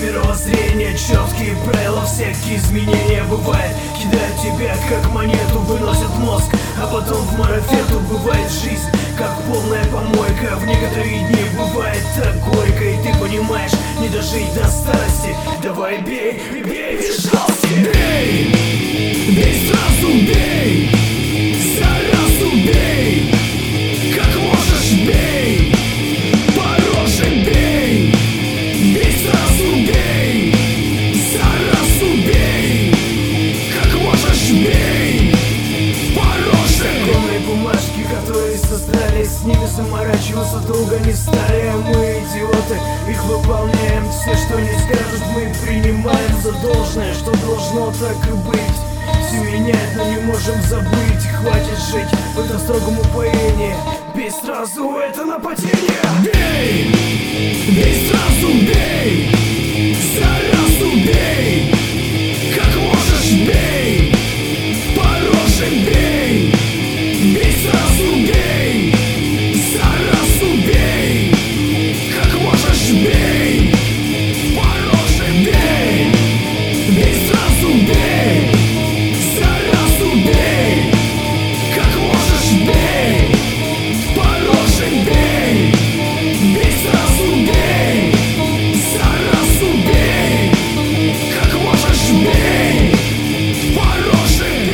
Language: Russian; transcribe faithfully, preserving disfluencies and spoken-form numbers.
мировоззрения, четкие правила, всякие изменения бывает. Кидают тебя как монету, выносят мозг, а потом в марафету. Бывает жизнь как полная помойка, в некоторые дни бывает так горько. И ты понимаешь, не дожить до старости. Давай бей, бей без жалости. Бей, бей сразу, бей, за раз убей, как можешь бей, по роже бей, бей сразу бей, за раз убей, как можешь бей, по роже. Законные бумажки, которые создали, с ними заморачиваться долго не стали. А мы идиоты, их выполняем. Все, что не скажут, мы принимаем за должное, что должно так и быть. Все меняет, но не можем забыть. Хватит жить в этом строгом упоении. Бей сразу, это нападение. Бей, бей сразу, бей,